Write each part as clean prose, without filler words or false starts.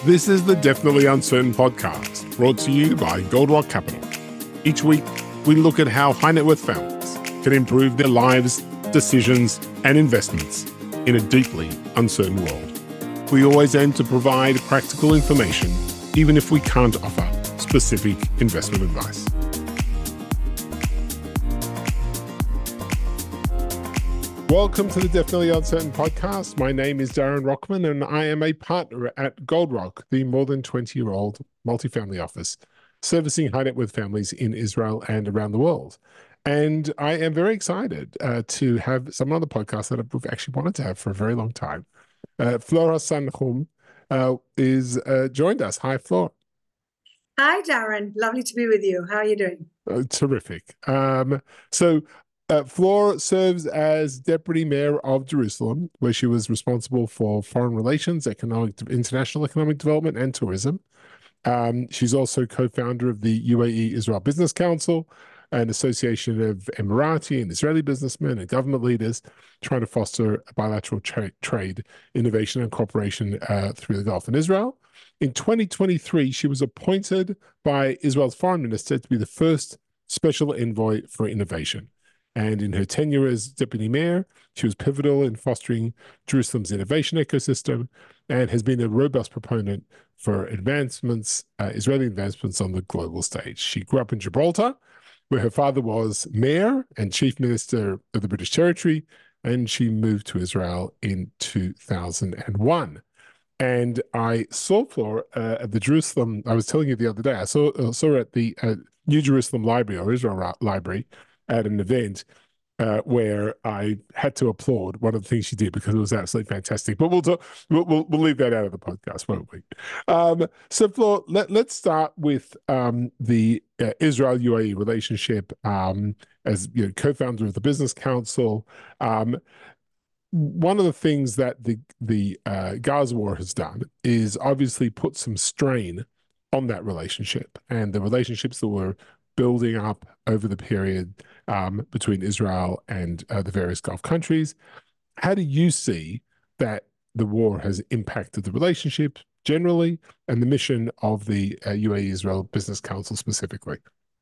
This is the Definitely Uncertain podcast, brought to you by Gold Rock Capital. Each week, we look at how high net worth families can improve their lives, decisions, and investments in a deeply uncertain world. We always aim to provide practical information, even if we can't offer specific investment advice. Welcome to the Definitely Uncertain podcast. My name is Darren Rockman, and I am a partner at Gold Rock, the more than 20-year-old multifamily office servicing high net worth families in Israel and around the world. And I am very excited to have someone on the podcast that I've actually wanted to have for a very long time. Flora Sanchum is joined us. Hi, Flora. Hi, Darren. Lovely to be with you. How are you doing? Terrific. Flora serves as Deputy Mayor of Jerusalem, where she was responsible for foreign relations, international economic development, and tourism. She's also co-founder of the UAE Israel Business Council, an association of Emirati and Israeli businessmen and government leaders trying to foster bilateral trade, innovation, and cooperation through the Gulf and Israel. In 2023, she was appointed by Israel's foreign minister to be the first special envoy for innovation. And in her tenure as deputy mayor, she was pivotal in fostering Jerusalem's innovation ecosystem and has been a robust proponent for Israeli advancements on the global stage. She grew up in Gibraltar, where her father was mayor and chief minister of the British territory, and she moved to Israel in 2001. And I saw Flora at the Jerusalem, I was telling you the other day, I saw her at the New Jerusalem Library, or Israel Library, at an event where I had to applaud one of the things she did because it was absolutely fantastic. But we'll leave that out of the podcast, won't we? So, Flora, let's start with the Israel-UAE relationship. As you know, co-founder of the Business Council, one of the things that the Gaza war has done is obviously put some strain on that relationship and the relationships that were building up over the period between Israel and the various Gulf countries. How do you see that the war has impacted the relationship generally and the mission of the UAE Israel Business Council specifically?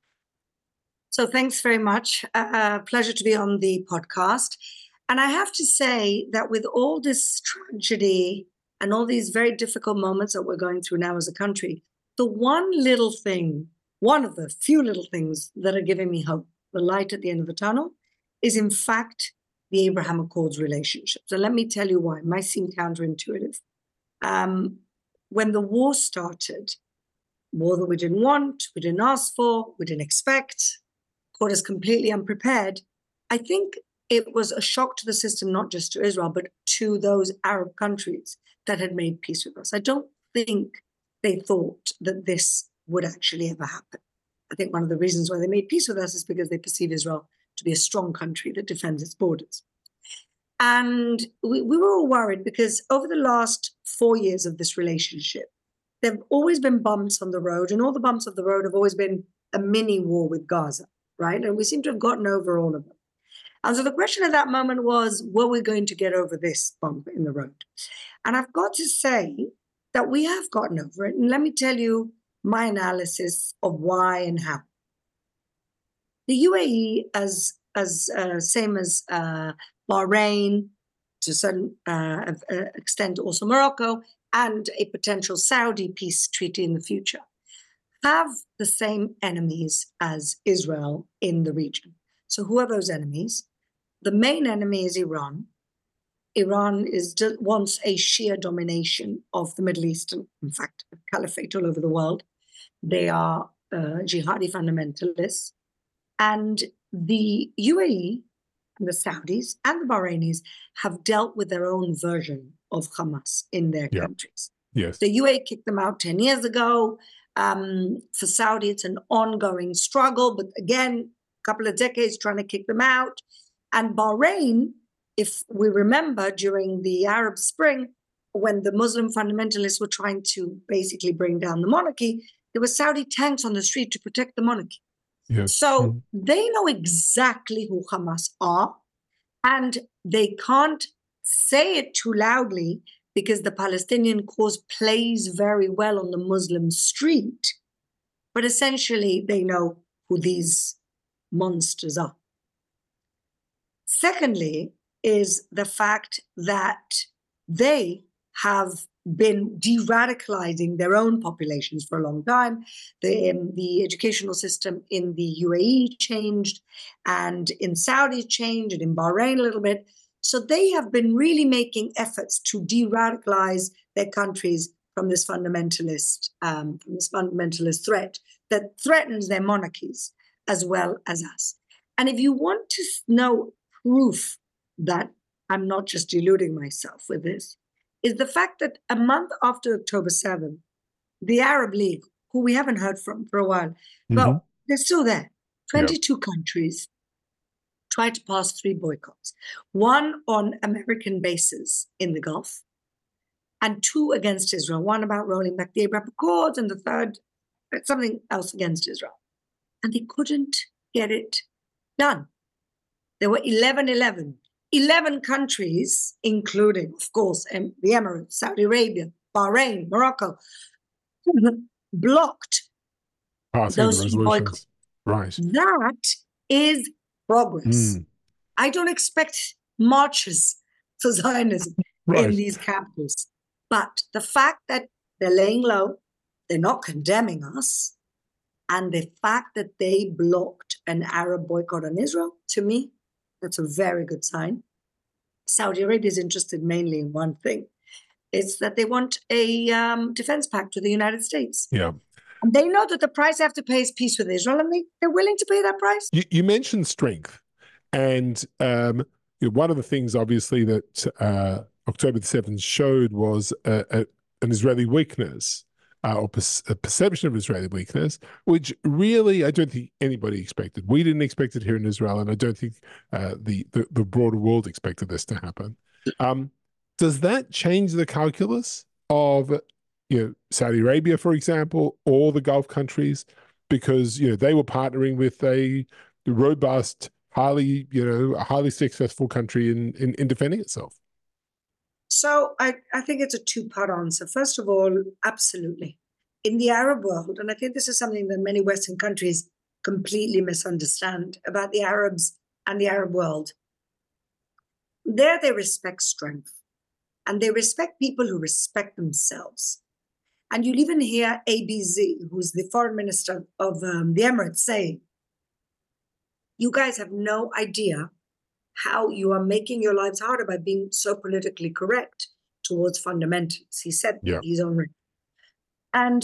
So thanks very much. Pleasure to be on the podcast. And I have to say that with all this tragedy and all these very difficult moments that we're going through now as a country, the one of the few little things that are giving me hope, the light at the end of the tunnel, is in fact the Abraham Accords relationship. So let me tell you why. It might seem counterintuitive. When the war started, war that we didn't want, we didn't ask for, we didn't expect, caught us completely unprepared, I think it was a shock to the system, not just to Israel, but to those Arab countries that had made peace with us. I don't think they thought that this would actually ever happen. I think one of the reasons why they made peace with us is because they perceive Israel to be a strong country that defends its borders. And we were all worried because over the last 4 years of this relationship, there have always been bumps on the road, and all the bumps of the road have always been a mini war with Gaza, right? And we seem to have gotten over all of them. And so the question at that moment was, were we going to get over this bump in the road? And I've got to say that we have gotten over it. And let me tell you my analysis of why and how. The UAE, same as Bahrain, to a certain extent also Morocco, and a potential Saudi peace treaty in the future, have the same enemies as Israel in the region. So who are those enemies? The main enemy is Iran. Iran wants a Shia domination of the Middle East, and in fact, a caliphate all over the world. They are jihadi fundamentalists. And the UAE, and the Saudis, and the Bahrainis have dealt with their own version of Hamas in their countries. Yes. The UAE kicked them out 10 years ago. For Saudi, it's an ongoing struggle, but again, a couple of decades trying to kick them out. And Bahrain, if we remember during the Arab Spring, when the Muslim fundamentalists were trying to basically bring down the monarchy, there were Saudi tanks on the street to protect the monarchy. Yes. So they know exactly who Hamas are, and they can't say it too loudly because the Palestinian cause plays very well on the Muslim street, but essentially they know who these monsters are. Secondly, is the fact that they have been de-radicalizing their own populations for a long time. The educational system in the UAE changed, and in Saudi changed, and in Bahrain a little bit. So they have been really making efforts to de-radicalize their countries from this fundamentalist threat that threatens their monarchies as well as us. And if you want to know proof that I'm not just deluding myself with this, is the fact that a month after October 7th, the Arab League, who we haven't heard from for a while, but they're still there, 22 countries tried to pass 3 boycotts, 1 on American bases in the Gulf, and 2 against Israel, 1 about rolling back the Abraham Accords, and the 3rd, something else against Israel. And they couldn't get it done. There were 11 countries, including, of course, the Emirates, Saudi Arabia, Bahrain, Morocco, blocked passing those the resolutions. Right. That is progress. I don't expect marches for Zionism in these capitals. But the fact that they're laying low, they're not condemning us, and the fact that they blocked an Arab boycott on Israel, to me, that's a very good sign. Saudi Arabia is interested mainly in one thing. It's that they want a defense pact with the United States. Yeah. And they know that the price they have to pay is peace with Israel, and they're willing to pay that price. You mentioned strength. And one of the things, obviously, that October the 7th showed was an Israeli weakness, or a perception of Israeli weakness, which really I don't think anybody expected. We didn't expect it here in Israel, and I don't think the broader world expected this to happen. Does that change the calculus of Saudi Arabia, for example, or the Gulf countries? Because they were partnering with a robust, highly successful country in defending itself. So I think it's a 2-part answer. First of all, absolutely. In the Arab world, and I think this is something that many Western countries completely misunderstand about the Arabs and the Arab world, there they respect strength, and they respect people who respect themselves. And you'll even hear ABZ, who's the foreign minister of the Emirates, saying, you guys have no idea how you are making your lives harder by being so politically correct towards fundamentals. He said his own right. And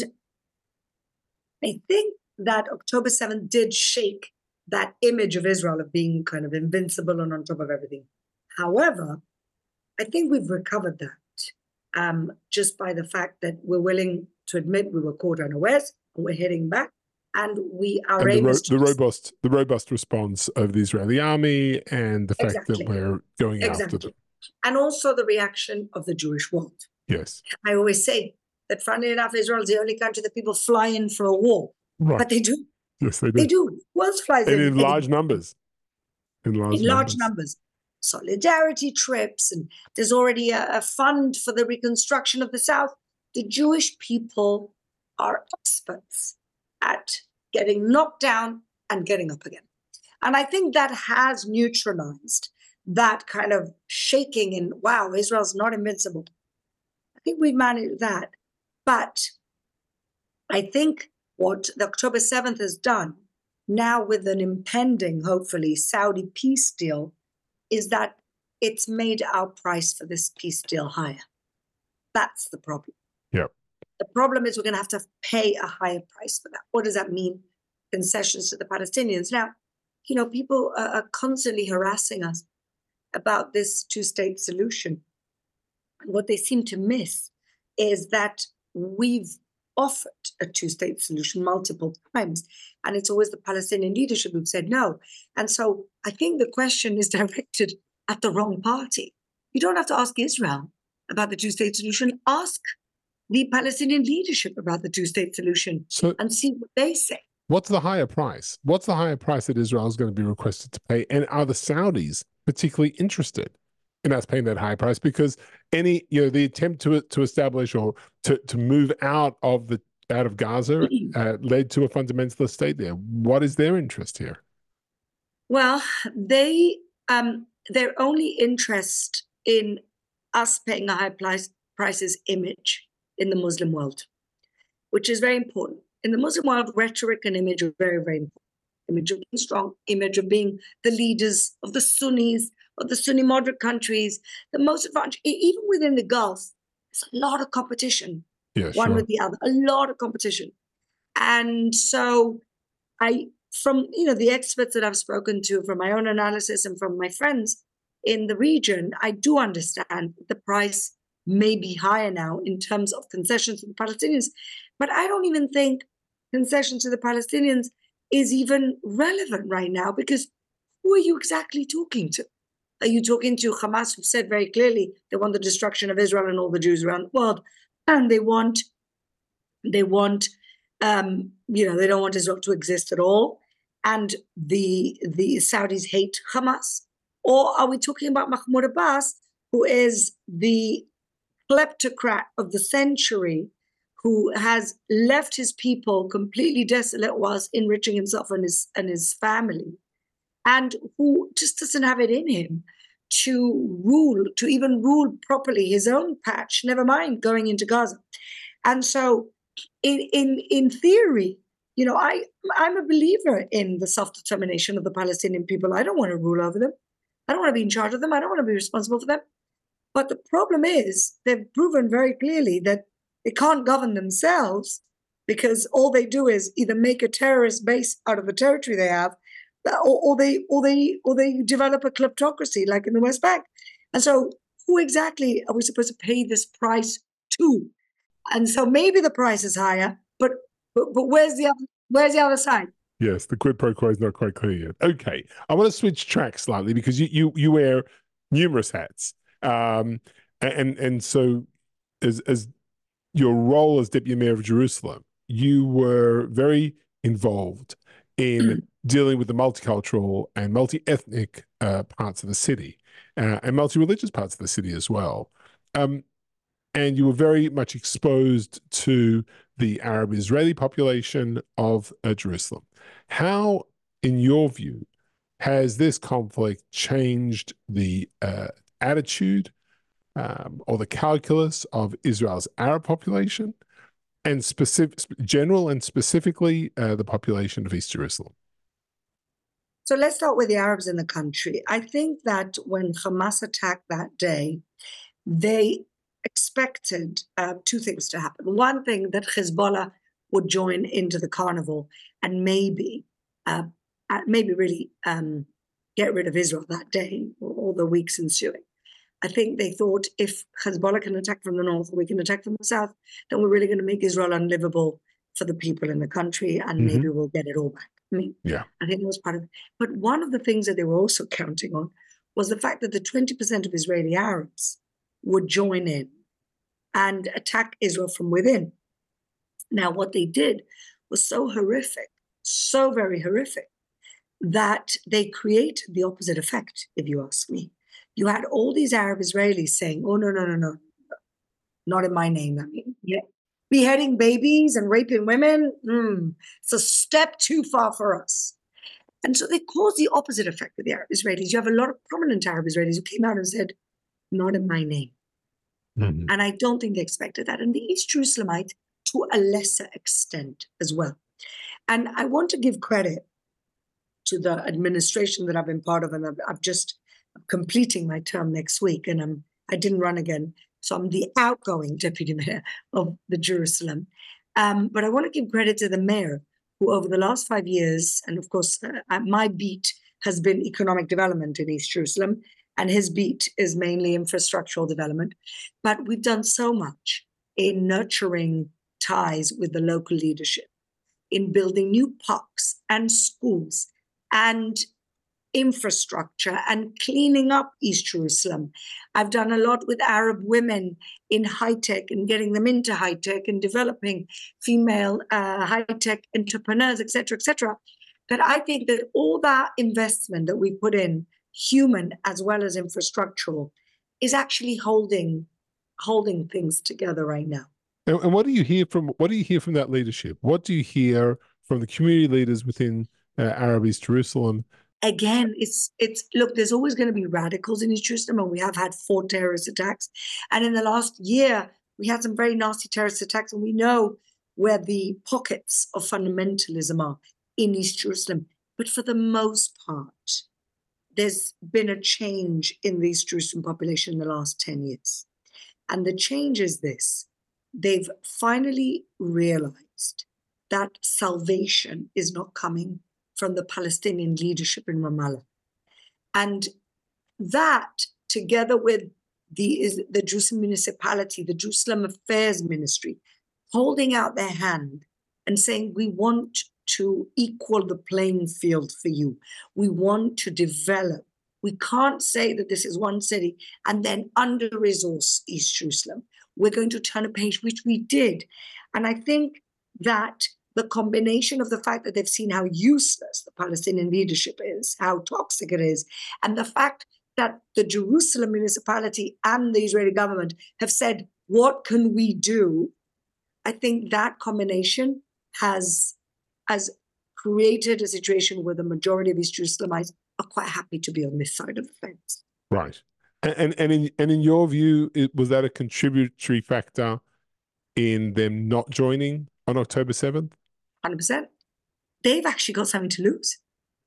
I think that October 7th did shake that image of Israel of being kind of invincible and on top of everything. However, I think we've recovered that just by the fact that we're willing to admit we were caught unawares and we're heading back. And the robust response of the Israeli army, and the fact that we're going after them. And also the reaction of the Jewish world. Yes. I always say that, funnily enough, Israel is the only country that people fly in for a war. Right. But they do. Yes, they do. They do. Who else flies in? In large numbers. In large numbers. Solidarity trips, and there's already a fund for the reconstruction of the South. The Jewish people are experts at getting knocked down and getting up again. And I think that has neutralized that kind of shaking in, wow, Israel's not invincible. I think we've managed that. But I think what the October 7th has done, now with an impending, hopefully, Saudi peace deal, is that it's made our price for this peace deal higher. That's the problem. Yep. The problem is we're going to have to pay a higher price for that. What does that mean? Concessions to the Palestinians. Now, people are constantly harassing us about this 2-state solution. And what they seem to miss is that we've offered a 2-state solution multiple times, and it's always the Palestinian leadership who've said no. And so I think the question is directed at the wrong party. You don't have to ask Israel about the 2-state solution. Ask the Palestinian leadership about the 2-state solution and see what they say. What's the higher price? What's the higher price that Israel is going to be requested to pay? And are the Saudis particularly interested in us paying that high price? Because the attempt to establish or to move out of Gaza led to a fundamentalist state there. What is their interest here? Well, their only interest in us paying a high price is image in the Muslim world, which is very important. In the Muslim world, rhetoric and image are very, very important. Image of being strong, image of being the leaders of the Sunnis, of the Sunni moderate countries, the most advanced, even within the Gulf, there's a lot of competition, one with the other, a lot of competition. And so from the experts that I've spoken to, from my own analysis and from my friends in the region, I do understand the price may be higher now in terms of concessions to the Palestinians. But I don't even think concessions to the Palestinians is even relevant right now, because who are you exactly talking to? Are you talking to Hamas, who said very clearly they want the destruction of Israel and all the Jews around the world, and they don't want Israel to exist at all, and the Saudis hate Hamas? Or are we talking about Mahmoud Abbas, who is the kleptocrat of the century, who has left his people completely desolate whilst enriching himself and his family, and who just doesn't have it in him to even rule properly his own patch, never mind going into Gaza. And so in theory, I'm a believer in the self-determination of the Palestinian people. I don't want to rule over them. I don't want to be in charge of them. I don't want to be responsible for them. But the problem is they've proven very clearly that they can't govern themselves, because all they do is either make a terrorist base out of the territory they have, or they develop a kleptocracy like in the West Bank. And so who exactly are we supposed to pay this price to? And so maybe the price is higher, but where's the other side? Yes, the quid pro quo is not quite clear yet. Okay, I want to switch tracks slightly, because you wear numerous hats, and so as your role as Deputy Mayor of Jerusalem, you were very involved in dealing with the multicultural and multi-ethnic parts of the city, and multi-religious parts of the city as well. And you were very much exposed to the Arab-Israeli population of Jerusalem. How, in your view, has this conflict changed the attitude or the calculus of Israel's Arab population, and general and specifically the population of East Jerusalem? So let's start with the Arabs in the country. I think that when Hamas attacked that day, they expected two things to happen. One thing, that Hezbollah would join into the carnival and maybe really get rid of Israel that day or the weeks ensuing. I think they thought, if Hezbollah can attack from the north, we can attack from the south, then we're really going to make Israel unlivable for the people in the country, and maybe we'll get it all back. I think that was part of it. But one of the things that they were also counting on was the fact that the 20% of Israeli Arabs would join in and attack Israel from within. Now, what they did was so horrific, so very horrific, that they created the opposite effect, if you ask me. You had all these Arab Israelis saying, oh, no, not in my name. I mean, beheading babies and raping women, it's a step too far for us. And so they caused the opposite effect with the Arab Israelis. You have a lot of prominent Arab Israelis who came out and said, not in my name. And I don't think they expected that. And the East Jerusalemites, to a lesser extent as well. And I want to give credit to the administration that I've been part of, and I'm completing my term next week, and I didn't run again, so I'm the outgoing deputy mayor of the Jerusalem. But I want to give credit to the mayor, who over the last 5 years, and of course my beat has been economic development in East Jerusalem, and his beat is mainly infrastructural development. But we've done so much in nurturing ties with the local leadership, in building new parks and schools and infrastructure and cleaning up East Jerusalem. I've done a lot with Arab women in high-tech and getting them into high-tech and developing female high-tech entrepreneurs, et cetera, that I think that all that investment that we put in, human as well as infrastructural, is actually holding things together right now. And what do you hear from that leadership? What do you hear from the community leaders within Arab East Jerusalem? Again, it's look, there's always going to be radicals in East Jerusalem, and we have had 4 terrorist attacks. And in the last year, we had some very nasty terrorist attacks, and we know where the pockets of fundamentalism are in East Jerusalem. But for the most part, there's been a change in the East Jerusalem population in the last 10 years. And the change is this: they've finally realized that salvation is not coming from the Palestinian leadership in Ramallah. And that, together with the Jerusalem municipality, the Jerusalem Affairs Ministry, holding out their hand and saying, we want to equal the playing field for you. We want to develop. We can't say that this is one city and then under-resource East Jerusalem. We're going to turn a page, which we did. And I think that the combination of the fact that they've seen how useless the Palestinian leadership is, how toxic it is, and the fact that the Jerusalem municipality and the Israeli government have said, what can we do? I think that combination has created a situation where the majority of East Jerusalemites are quite happy to be on this side of the fence. Right. And in your view, was that a contributory factor in them not joining on October 7th? 100%. They've actually got something to lose.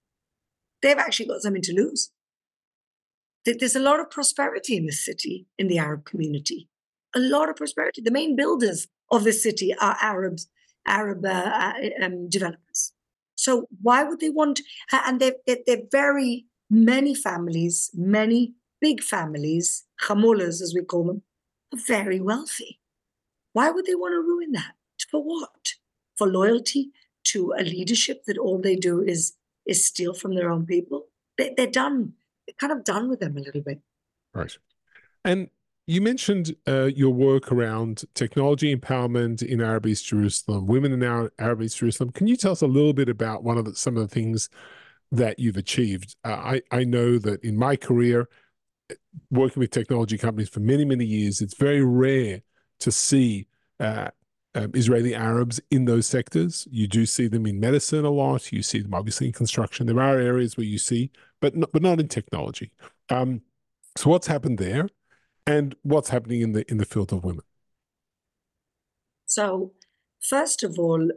There's a lot of prosperity in this city, in the Arab community. A lot of prosperity. The main builders of this city are Arab developers. So why would they want? And they're very many families, many big families, chamulas as we call them, are very wealthy. Why would they want to ruin that? For what? For loyalty to a leadership that all they do is steal from their own people? They're done. They're kind of done with them a little bit. Right. And you mentioned your work around technology empowerment in Arab East Jerusalem, women in Arab East Jerusalem. Can you tell us a little bit about some of the things that you've achieved? I know that in my career, working with technology companies for many, many years, it's very rare to see Israeli Arabs in those sectors. You do see them in medicine a lot. You see them obviously in construction. There are areas where you see, but not in technology. So what's happened there, and what's happening in the field of women? So, first of all,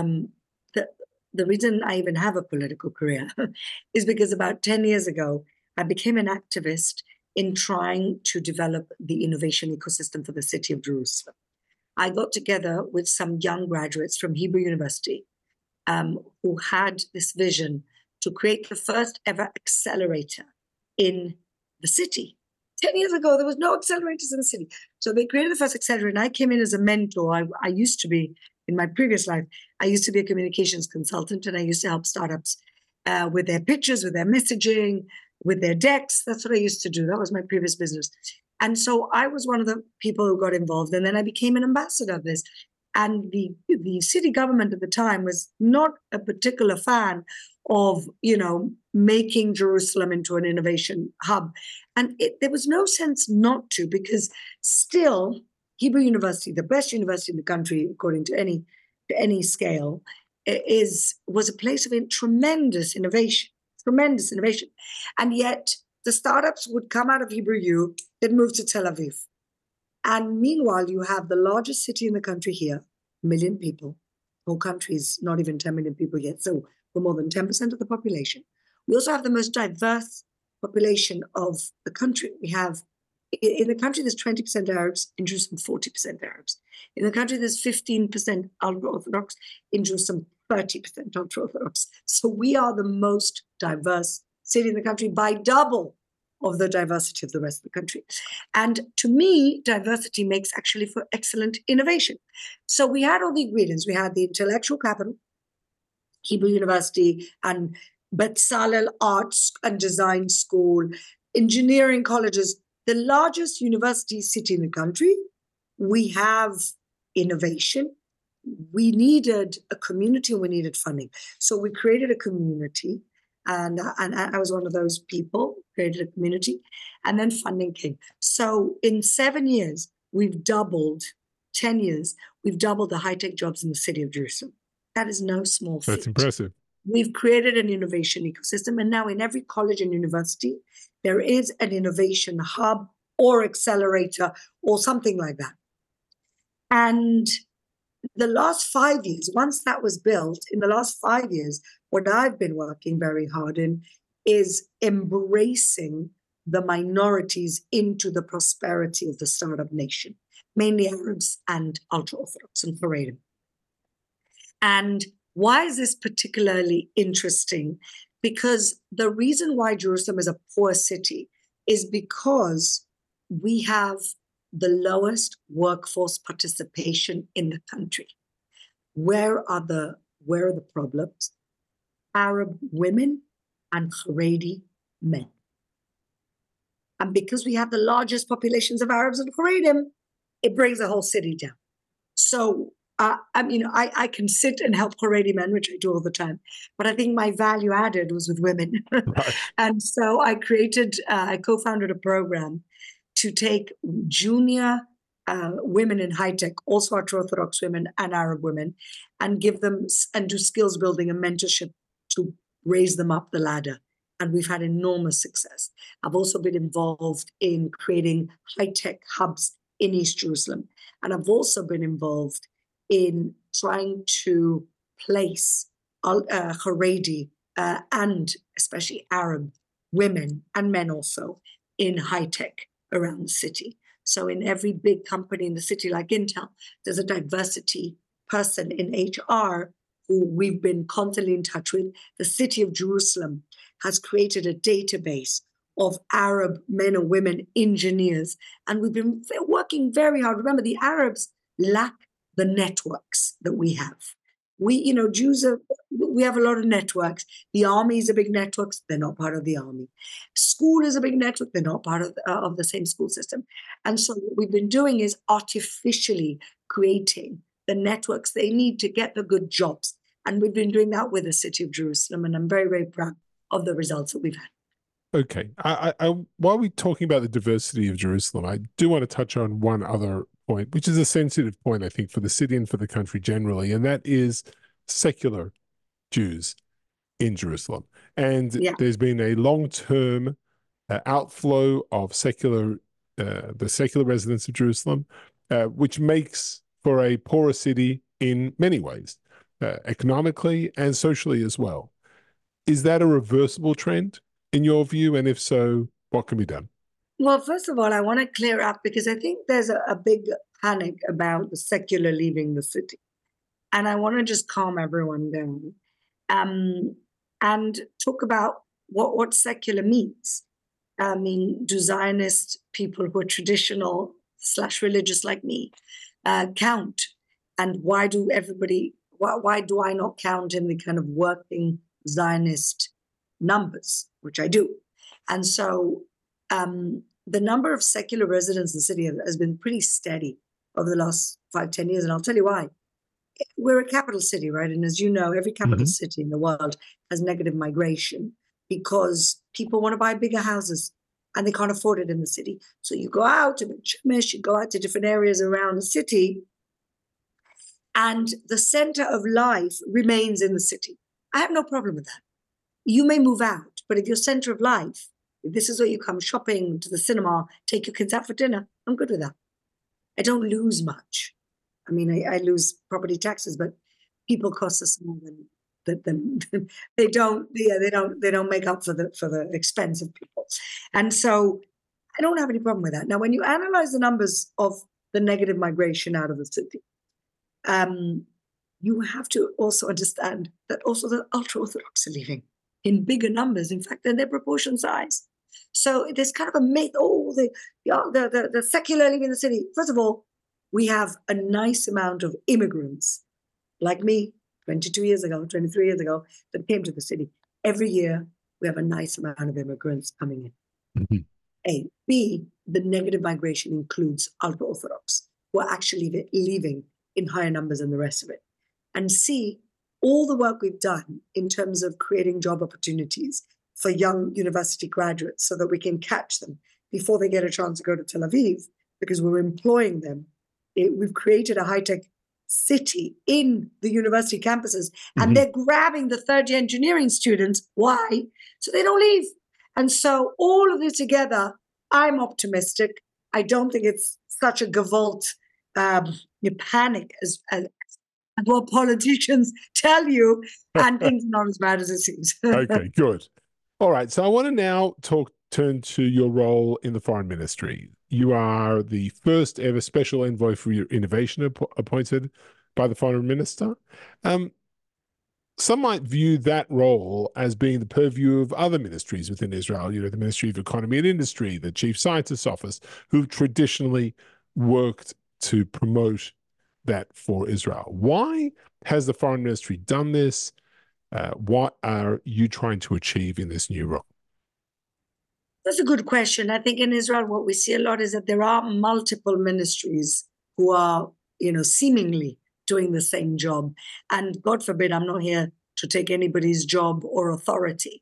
the reason I even have a political career is because about 10 years ago, I became an activist in trying to develop the innovation ecosystem for the city of Jerusalem. I got together with some young graduates from Hebrew University who had this vision to create the first ever accelerator in the city. 10 years ago, there was no accelerators in the city. So they created the first accelerator, and I came in as a mentor. I used to be, in my previous life, I used to be a communications consultant, and I used to help startups with their pitches, with their messaging, with their decks. That's what I used to do. That was my previous business. And so I was one of the people who got involved, and then I became an ambassador of this. And the city government at the time was not a particular fan of, making Jerusalem into an innovation hub. And there was no sense not to, because still Hebrew University, the best university in the country, according to any scale, was a place of tremendous innovation. And yet the startups would come out of Hebrew U, they'd move to Tel Aviv. And meanwhile, you have the largest city in the country here, 1 million people. The whole country is not even 10 million people yet, so we're more than 10% of the population. We also have the most diverse population of the country. We have, in the country, there's 20% Arabs, in Jerusalem, 40% Arabs. In the country, there's 15% ultra-Orthodox, in Jerusalem, 30% ultra-Orthodox. So we are the most diverse city in the country by double of the diversity of the rest of the country. And to me, diversity makes actually for excellent innovation. So we had all the ingredients. We had the intellectual capital, Hebrew University, and Bezalel Arts and Design School, engineering colleges, the largest university city in the country. We have innovation. We needed a community and we needed funding. So we created a community And I was one of those people, created a community, and then funding came. So in 7 years, 10 years, we've doubled the high-tech jobs in the city of Jerusalem. That is no small feat. That's impressive. We've created an innovation ecosystem, and now in every college and university, there is an innovation hub or accelerator or something like that. And the last 5 years, once that was built, in the last 5 years, what I've been working very hard in is embracing the minorities into the prosperity of the startup nation, mainly Arabs and ultra-Orthodox and Haredim. And why is this particularly interesting? Because the reason why Jerusalem is a poor city is because we have the lowest workforce participation in the country. Where are the problems? Arab women and Haredi men. And because we have the largest populations of Arabs and Haredim, it brings the whole city down. So I can sit and help Haredi men, which I do all the time, but I think my value added was with women. Right. And so I co-founded a program to take junior women in high tech, also ultra-Orthodox women and Arab women, and give them and do skills building and mentorship to raise them up the ladder. And we've had enormous success. I've also been involved in creating high tech hubs in East Jerusalem. And I've also been involved in trying to place Haredi and especially Arab women and men also in high tech around the city. So in every big company in the city like Intel, there's a diversity person in HR who we've been constantly in touch with. The city of Jerusalem has created a database of Arab men and women engineers. And we've been working very hard. Remember, the Arabs lack the networks that we have. Jews we have a lot of networks. The army is a big network. They're not part of the army. School is a big network. They're not part of the same school system. And so what we've been doing is artificially creating the networks they need to get the good jobs. And we've been doing that with the city of Jerusalem. And I'm very, very proud of the results that we've had. Okay. While we're talking about the diversity of Jerusalem, I do want to touch on one other point, which is a sensitive point, I think, for the city and for the country generally, and that is secular Jews in Jerusalem. And there's been a long-term outflow of the secular residents of Jerusalem, which makes for a poorer city in many ways, economically and socially as well. Is that a reversible trend in your view? And if so, what can be done? Well, first of all, I want to clear up because I think there's a big panic about the secular leaving the city. And I want to just calm everyone down and talk about what secular means. I mean, do Zionist people who are traditional / religious like me count? And why do I not count in the kind of working Zionist numbers, which I do? And so the number of secular residents in the city has been pretty steady over the last 5-10 years. And I'll tell you why. We're a capital city, right? And as you know, every capital city in the world has negative migration because people want to buy bigger houses and they can't afford it in the city. So you go out to Shemesh, you go out to different areas around the city, and the center of life remains in the city. I have no problem with that. You may move out, but if your center of life, if this is where you come shopping, to the cinema, take your kids out for dinner, I'm good with that. I don't lose much. I mean, I lose property taxes, but people cost us more than they don't make up for the expense of people. And so I don't have any problem with that. Now, when you analyze the numbers of the negative migration out of the city, you have to also understand that also the ultra-Orthodox are leaving in bigger numbers, in fact, than their proportion size. So there's kind of a myth, the secular leaving the city. First of all, we have a nice amount of immigrants like me 23 years ago, that came to the city. Every year, we have a nice amount of immigrants coming in. A. B, the negative migration includes ultra-Orthodox who are actually leaving in higher numbers than the rest of it. And C, all the work we've done in terms of creating job opportunities for young university graduates so that we can catch them before they get a chance to go to Tel Aviv, because we're employing them. We've created a high-tech city in the university campuses, and they're grabbing the third-year engineering students. Why? So they don't leave. And so all of this together, I'm optimistic. I don't think it's such a gavolt panic as what politicians tell you, and things are not as bad as it seems. Okay, good. All right, so I want to now turn to your role in the foreign ministry. You are the first ever special envoy for innovation appointed by the foreign minister. Some might view that role as being the purview of other ministries within Israel, the Ministry of Economy and Industry, the Chief Scientist's Office, who've traditionally worked to promote that for Israel. Why has the foreign ministry done this? What are you trying to achieve in this new role? That's a good question. I think in Israel, what we see a lot is that there are multiple ministries who are, seemingly doing the same job. And God forbid, I'm not here to take anybody's job or authority.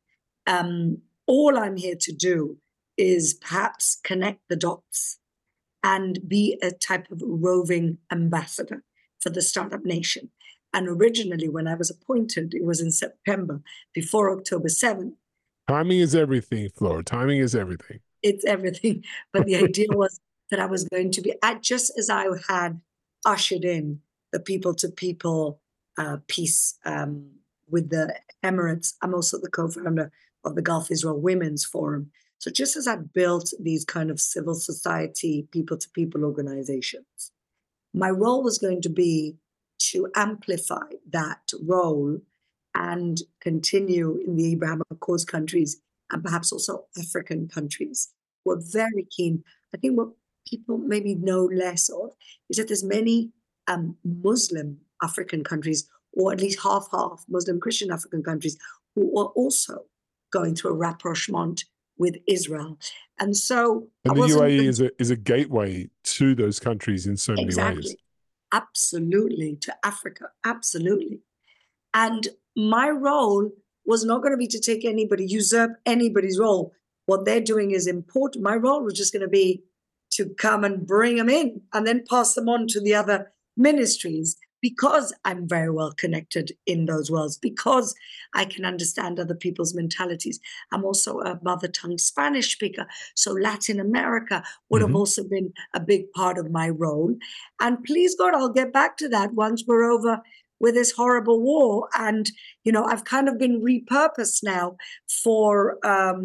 All I'm here to do is perhaps connect the dots and be a type of roving ambassador for the Startup Nation. And originally, when I was appointed, it was in September, before October 7th. Timing is everything, Flora. Timing is everything. It's everything. But the idea was that I was going to be, just as I had ushered in the people-to-people peace with the Emirates, I'm also the co-founder of the Gulf Israel Women's Forum. So just as I built these kind of civil society, people-to-people organizations, my role was going to be to amplify that role and continue in the Abraham Accords countries and perhaps also African countries who are very keen. I think what people maybe know less of is that there's many Muslim African countries, or at least half Muslim Christian African countries, who are also going through a rapprochement with Israel. And so the UAE is a gateway to those countries in so many ways. Absolutely, to Africa, absolutely. And my role was not going to be to usurp anybody's role. What they're doing is important. My role was just going to be to come and bring them in and then pass them on to the other ministries, because I'm very well connected in those worlds, because I can understand other people's mentalities. I'm also a mother tongue Spanish speaker, so Latin America would have also been a big part of my role. And please God, I'll get back to that once we're over with this horrible war. And, I've kind of been repurposed now for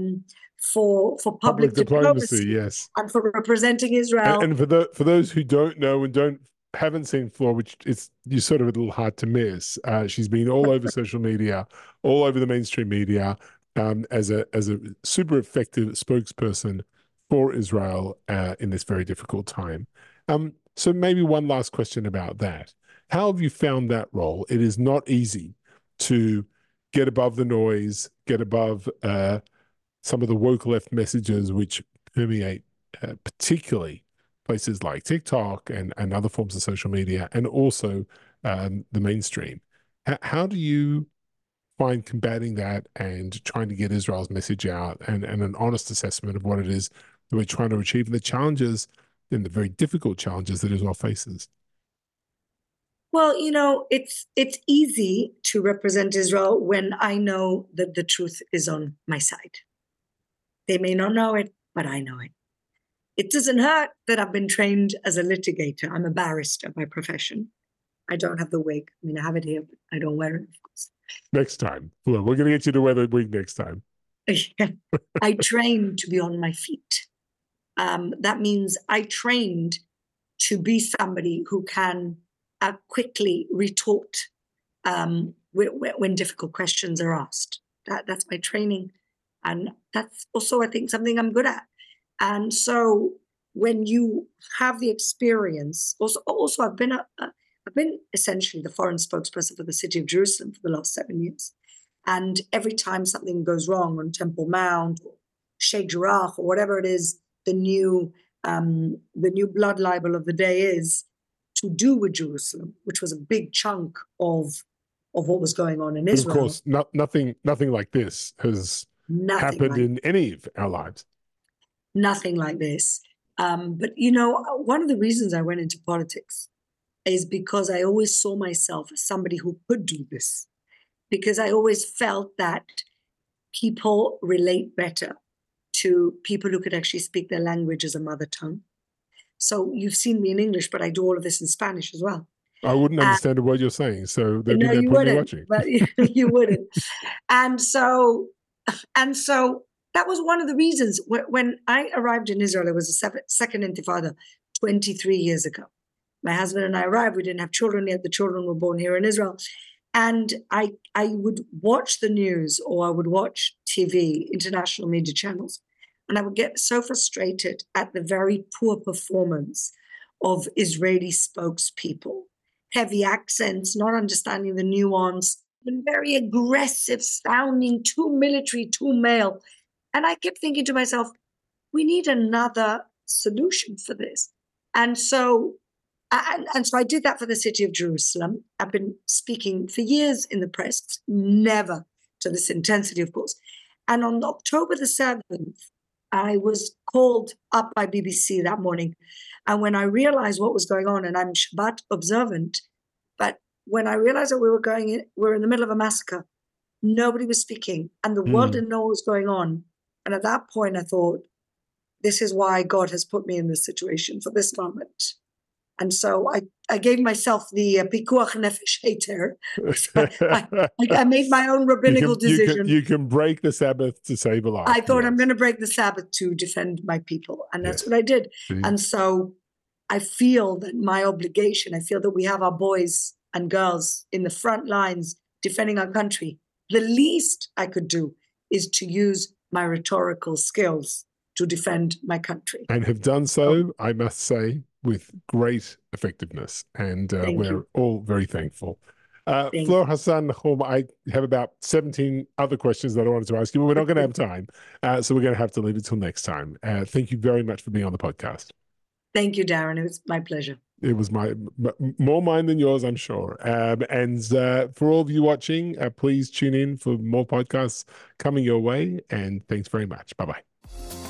public diplomacy, yes, and for representing Israel. And for those who don't know and haven't seen Flora, which you're sort of a little hard to miss. She's been all over social media, all over the mainstream media, as a super effective spokesperson for Israel in this very difficult time. So maybe one last question about that. How have you found that role? It is not easy to get above the noise, get above some of the woke left messages which permeate particularly places like TikTok and other forms of social media, and also the mainstream. How do you find combating that and trying to get Israel's message out and an honest assessment of what it is that we're trying to achieve and the challenges and the very difficult challenges that Israel faces? Well, it's easy to represent Israel when I know that the truth is on my side. They may not know it, but I know it. It doesn't hurt that I've been trained as a litigator. I'm a barrister by profession. I don't have the wig. I mean, I have it here, but I don't wear it, of course. Next time. Well, we're going to get you to wear the wig next time. I trained to be on my feet. That means I trained to be somebody who can quickly retort when difficult questions are asked. That's my training. And that's also, I think, something I'm good at. And so when you have the experience, also I've been essentially the foreign spokesperson for the city of Jerusalem for the last 7 years. And every time something goes wrong on Temple Mount or Sheikh Jarrah or whatever it is, the new blood libel of the day is to do with Jerusalem, which was a big chunk of of what was going on in But of Israel. course, nothing like this has happened in any of our lives. Nothing like this. But, you know, one of the reasons I went into politics is because I always saw myself as somebody who could do this, because I always felt that people relate better to people who could actually speak their language as a mother tongue. So you've seen me in English, but I do all of this in Spanish as well. I wouldn't understand a word you're saying, so there'd be No, no you point in me wouldn't, watching. but you wouldn't. And so that was one of the reasons when I arrived in Israel. It was the second Intifada 23 years ago. My husband and I arrived. We didn't have children yet. The children were born here in Israel. And I would watch the news, or I would watch TV, international media channels, and I would get so frustrated at the very poor performance of Israeli spokespeople. Heavy accents, not understanding the nuance, and very aggressive sounding, too military, too male. And I kept thinking to myself, we need another solution for this. And so I did that for the city of Jerusalem. I've been speaking for years in the press, never to this intensity, of course. And on October the 7th, I was called up by BBC that morning. And when I realized what was going on, and I'm Shabbat observant, but when I realized that we were in the middle of a massacre, nobody was speaking, and the world didn't know what was going on. And at that point, I thought, this is why God has put me in this situation for this moment. And so I gave myself the pikuach nefesh heter. I made my own rabbinical decision. You can break the Sabbath to save a life. I thought, I'm going to break the Sabbath to defend my people. And that's what I did. And so I feel that my obligation, I feel that we have our boys and girls in the front lines defending our country. The least I could do is to use my rhetorical skills to defend my country. And have done so, I must say, with great effectiveness. And we're all very thankful. Fleur Hassan Nachum, I have about 17 other questions that I wanted to ask you, but we're not going to have time. So we're going to have to leave it till next time. Thank you very much for being on the podcast. Thank you, Darren. It was my pleasure. It was more mine than yours, I'm sure. And for all of you watching, please tune in for more podcasts coming your way. And thanks very much. Bye-bye.